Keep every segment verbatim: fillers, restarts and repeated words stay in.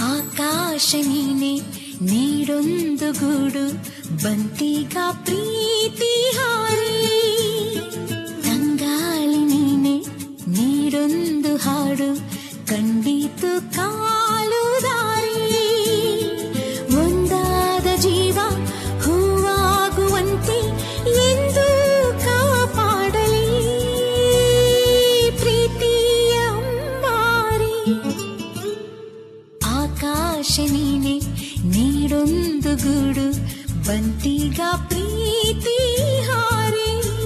ಆಕಾಶ ನೀನೆ ನೀಡೊಂದು ಗೂಡು ಬಂತೀಗ ಪ್ರೀತಿ ಹಾರಿ. ತಂಗಾಳಿ ನೀನೆ ನೀಡೊಂದು ಹಾಡು ಕಂಡಿತು ಕಾಲು ದಾರಿ. ಒಂದಾದ ಜೀವ ಹೂವಾಗುವಂತೆ ಎಂದು ಕಾಪಾಡಲಿ ಪ್ರೀತಿಯ ಅಂಬಾರಿ. ಆಕಾಶ ನೀನೆ ನೀಡೊಂದು ಗೂಡು ಬಂತೀಗ ಪ್ರೀತಿ ಹಾರಿ.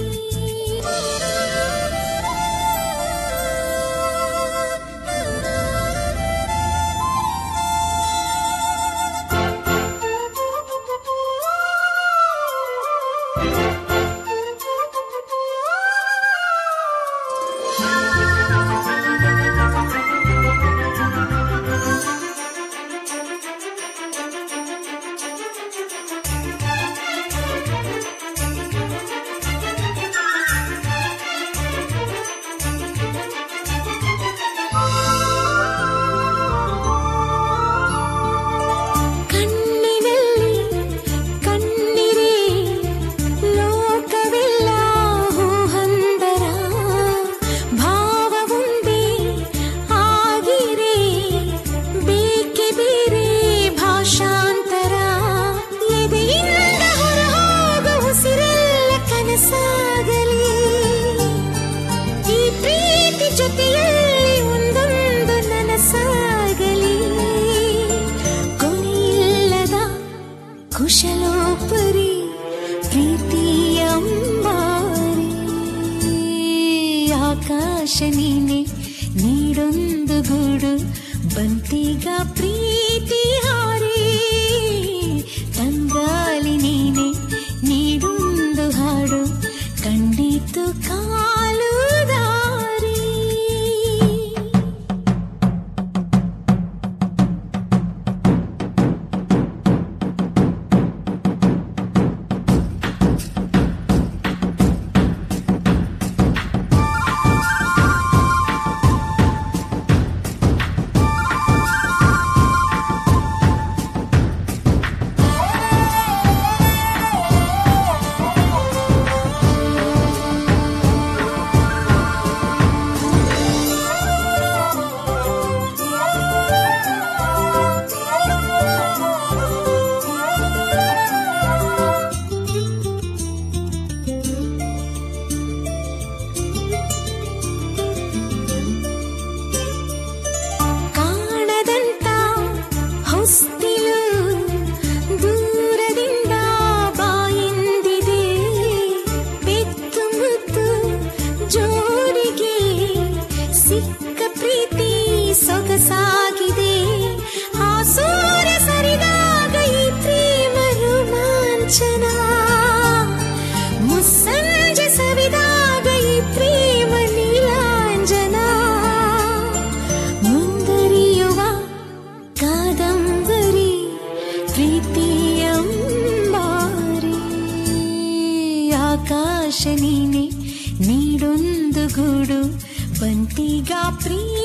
ಕುಶಲೋಪರಿ ಪ್ರೀತಿಯ ಅಂಬಾರಿ. ಆಕಾಶ ನೀನೆ ನೀಡೊಂದು ಗೂಡು ಬಂತೀಗ ಪ್ರೀತಿ ಹಾರಿ. ತಂಗಾಳಿ ನೀನೆ ನೀಡೊಂದು ಹಾಡು ಕಂಡಿತು ಕಾಲು ದಾರಿ. ದೂರದಿಂದ ಬಾಯಿಂದಿದೆ ಬೆತ್ತು ಮುತ್ತು ಜೋಡಿಗೆ ಸಿಕ್ಕ ಪ್ರೀತಿ ಸೊಗಸಾಗಿದೆ. ಆ ಸೂರ್ಯ ಸರಿದಾಗ ಈ ಪ್ರೇಮ ರೋಮಾಂಚನ, ಮುಸ್ಸಂಜೆ ಸವಿದಾಗ ಈ ಪ್ರೇಮ ನೀಲಾಂಜನ. ಮುಂದರಿಯುವ ಕಾದಂಬರಿ ಪ್ರೀತಿಯ ಅಂಬಾರಿ. ಆಕಾಶ ನೀನೆ ನೀಡೊಂದು ಗೂಡು ಬಂತೀಗ ಪ್ರೀತಿ